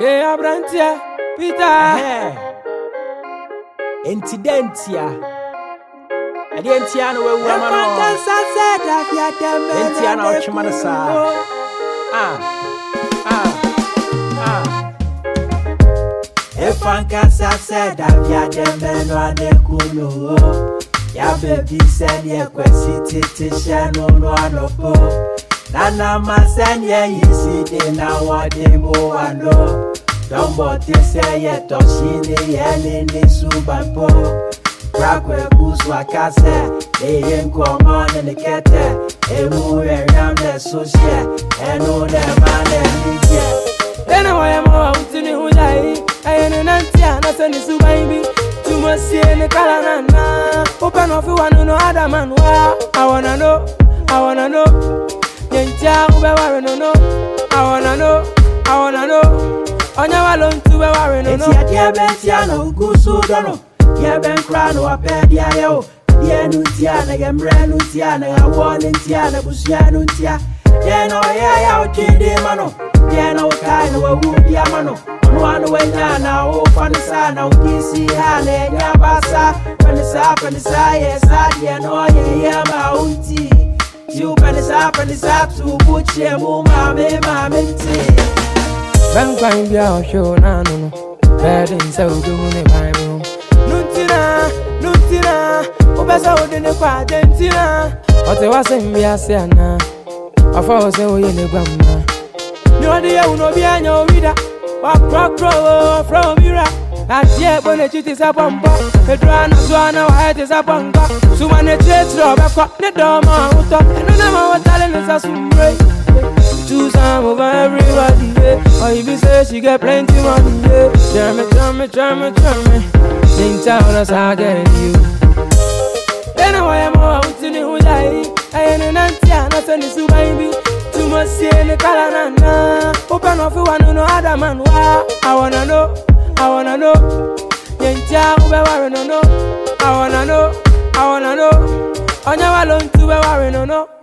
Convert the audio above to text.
Yeah, Brantia, Peter. Incidentia. Adientiano we woman. Entiano Chimanasa. If Ancasa said that ya dem no de kuno. Ya baby said ye kwesiti tishano no anopo. Nana masanya yisi de na wade mo ano. Don't say yet or she the any subapo. Brakwe buswa kase, they ain't come on in the kete. A move around the social, and all the man and then I am out to the Hulai. I ain't an auntie, and I send the subabi. Too much see in the Kalana. Open off you want to know other man. I wanna know. Yentia, who be worrying, no. I wanna know. On your alone to be worrying, no. Tia Bentiano, Gusudono. Tia Ben Crano, a pedia. Tia Nutiana, Gambrano, Tiana, a warning Tiana, Busiano, Tia. Yeno, yeah, Kindi Mano. Yeno, kind of a wood Yamano. One way now, open the sun, I'll see Hane, Yabasa. When it's up and it's high, yes, I know, yeah, my own tea. You pen is up to put your mammy. Bankwine be our show, no. Bad in so doing a Bible. Nuntina, Obasa in the Padentina. What I was in Biasiana. I thought so in the grandma. No idea who no be an reader. Walk from Mira. As yet, when the cheat is up on board, the drone is one of head is up on top. So when the church drop, I got the doma, and no one telling us as we break. Choose some over everybody, yeah. Or if you say she get plenty money, yeah. German. Think town as I get you. Then I am out to the Hulai. I ain't an auntie, and I send the subabi. Too much see in the Kalana. Open off you want to know other man. I wanna know. Yentia, who be worrying, no. I wanna know. On your alone to be worrying, no.